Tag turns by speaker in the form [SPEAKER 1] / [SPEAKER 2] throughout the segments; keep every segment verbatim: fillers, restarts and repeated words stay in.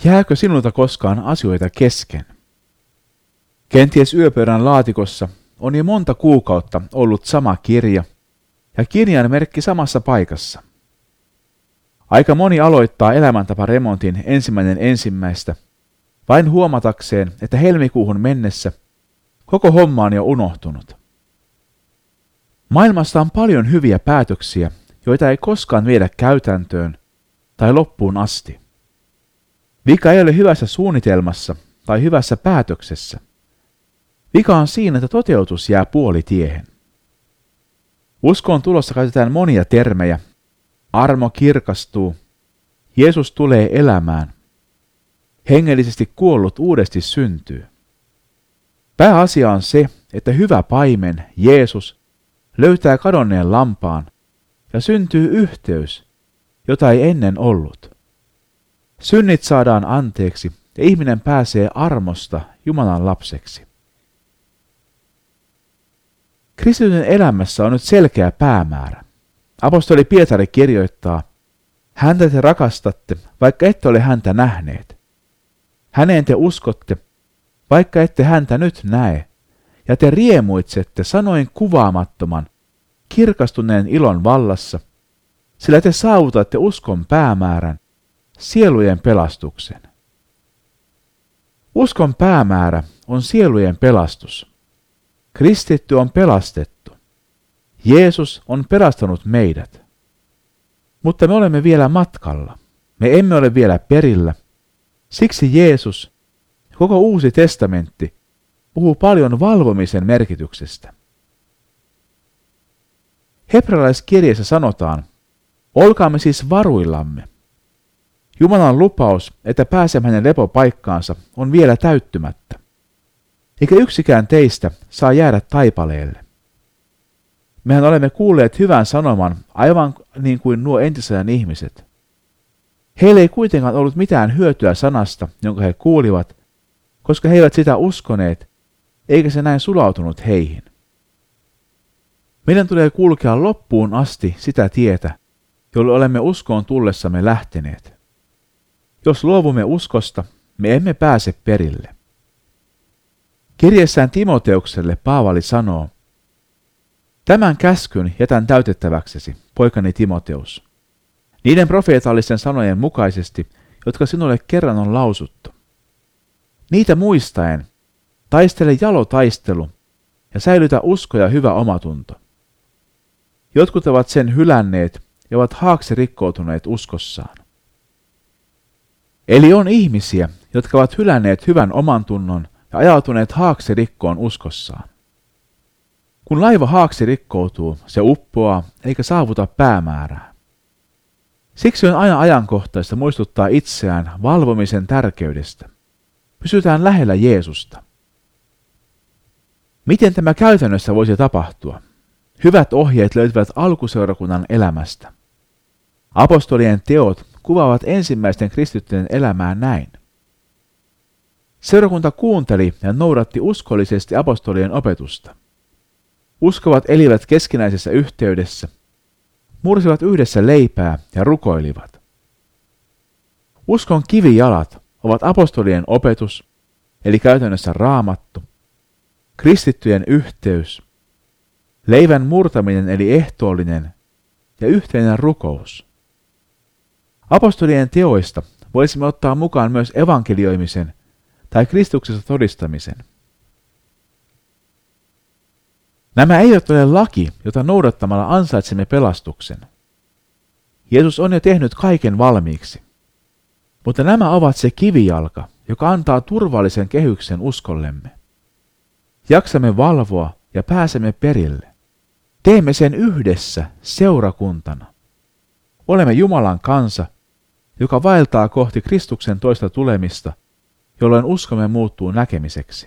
[SPEAKER 1] Jääkö sinulta koskaan asioita kesken? Kenties yöpöydän laatikossa on jo monta kuukautta ollut sama kirja ja kirjan merkki samassa paikassa. Aika moni aloittaa elämäntaparemontin ensimmäinen ensimmäistä, vain huomatakseen, että helmikuuhun mennessä koko homma on jo unohtunut. Maailmassa on paljon hyviä päätöksiä, joita ei koskaan viedä käytäntöön tai loppuun asti. Vika ei ole hyvässä suunnitelmassa tai hyvässä päätöksessä. Vika on siinä, että toteutus jää puolitiehen. Uskon tulossa käytetään monia termejä. Armo kirkastuu. Jeesus tulee elämään. Hengellisesti kuollut uudesti syntyy. Pääasia on se, että hyvä paimen, Jeesus, löytää kadonneen lampaan ja syntyy yhteys, jota ei ennen ollut. Synnit saadaan anteeksi ja ihminen pääsee armosta Jumalan lapseksi. Kristityn elämässä on nyt selkeä päämäärä. Apostoli Pietari kirjoittaa, häntä te rakastatte, vaikka ette ole häntä nähneet. Häneen te uskotte, vaikka ette häntä nyt näe, ja te riemuitsette sanoin kuvaamattoman, kirkastuneen ilon vallassa, sillä te saavutatte uskon päämäärän, sielujen pelastuksen. Uskon päämäärä on sielujen pelastus. Kristitty on pelastettu. Jeesus on pelastanut meidät. Mutta me olemme vielä matkalla. Me emme ole vielä perillä. Siksi Jeesus, koko Uusi testamentti, puhuu paljon valvomisen merkityksestä. Hebrealaiskirjeessä sanotaan, olkaamme siis varuillamme. Jumalan lupaus, että pääsemme hänen lepopaikkaansa, on vielä täyttymättä. Eikä yksikään teistä saa jäädä taipaleelle. Mehän olemme kuulleet hyvän sanoman aivan niin kuin nuo entisajan ihmiset. Heille ei kuitenkaan ollut mitään hyötyä sanasta, jonka he kuulivat, koska he eivät sitä uskoneet, eikä se näin sulautunut heihin. Meidän tulee kulkea loppuun asti sitä tietä, jolle olemme uskoon tullessamme lähteneet. Jos luovumme uskosta, me emme pääse perille. Kirjeessään Timoteukselle Paavali sanoo, tämän käskyn jätän täytettäväksesi, poikani Timoteus, niiden profeetallisten sanojen mukaisesti, jotka sinulle kerran on lausuttu. Niitä muistaen, taistele jalo taistelu ja säilytä usko ja hyvä omatunto. Jotkut ovat sen hylänneet ja ovat haaksi rikkoutuneet uskossaan. Eli on ihmisiä, jotka ovat hylänneet hyvän omantunnon ja ajautuneet haaksi rikkoon uskossaan. Kun laiva haaksi rikkoutuu, se uppoaa eikä saavuta päämäärää. Siksi on aina ajankohtaista muistuttaa itseään valvomisen tärkeydestä. Pysytään lähellä Jeesusta. Miten tämä käytännössä voisi tapahtua? Hyvät ohjeet löytyvät alkuseurakunnan elämästä. Apostolien teot kuvaavat ensimmäisten kristittyjen elämää näin. Seurakunta kuunteli ja noudatti uskollisesti apostolien opetusta. Uskovat elivät keskinäisessä yhteydessä, mursivat yhdessä leipää ja rukoilivat. Uskon kivijalat ovat apostolien opetus, eli käytännössä raamattu, kristittyjen yhteys, leivän murtaminen eli ehtoollinen ja yhteinen rukous. Apostolien teoista voisimme ottaa mukaan myös evankelioimisen tai Kristuksesta todistamisen. Nämä eivät ole laki, jota noudattamalla ansaitsemme pelastuksen. Jeesus on jo tehnyt kaiken valmiiksi. Mutta nämä ovat se kivijalka, joka antaa turvallisen kehyksen uskollemme. Jaksamme valvoa ja pääsemme perille. Teemme sen yhdessä seurakuntana. Olemme Jumalan kansa, joka vaeltaa kohti Kristuksen toista tulemista, jolloin uskomme muuttuu näkemiseksi.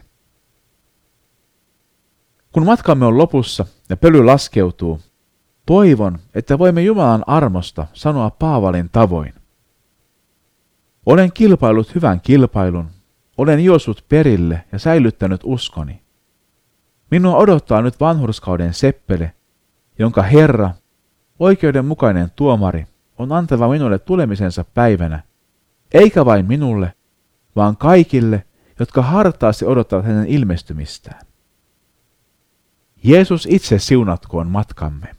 [SPEAKER 1] Kun matkamme on lopussa ja pöly laskeutuu, toivon, että voimme Jumalan armosta sanoa Paavalin tavoin. Olen kilpailut hyvän kilpailun, olen juossut perille ja säilyttänyt uskoni. Minua odottaa nyt vanhurskauden seppele, jonka Herra, oikeudenmukainen tuomari, on antava minulle tulemisensa päivänä, eikä vain minulle, vaan kaikille, jotka hartaasti odottavat hänen ilmestymistään. Jeesus itse siunatkoon matkamme.